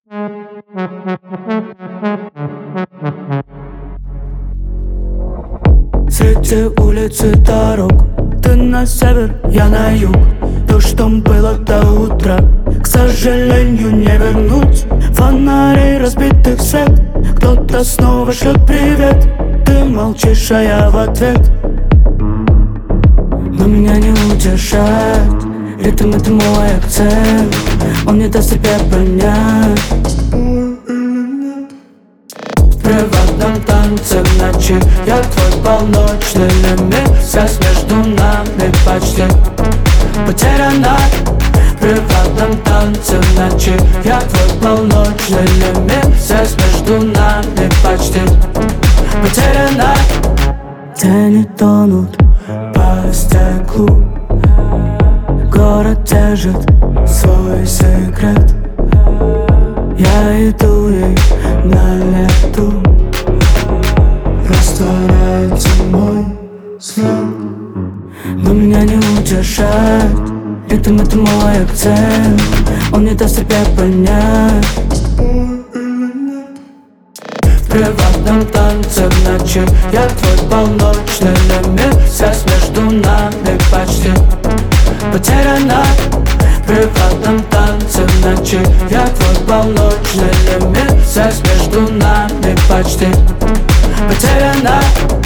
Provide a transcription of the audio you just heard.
Среди улиц и дорог, ты на север, я на юг. То, что было до утра, к сожалению, не вернуть. Фонари разбитых свет, кто-то снова шлет привет. Ты молчишь, а я в ответ. Но меня не удержать, ритм — это мой акцент, он не даст себя понять. В приватном танце в ночи я твой полночный лимит. Связь между нами почти потеряна. В приватном танце в ночи я твой полночный лимит. Связь между нами почти потеряна. Тени тонут по стеклу, город держит свой секрет. Я иду ей на лету, растворяется мой след. Но меня не удержать, ритм — это мой акцент, он не даст себя понять. В приватном танце в ночи я твой полночный лимит. Связь между нами почти потеряна. В приватном танце в ночи я твой полночный лимит. Связь между нами почти потеряна.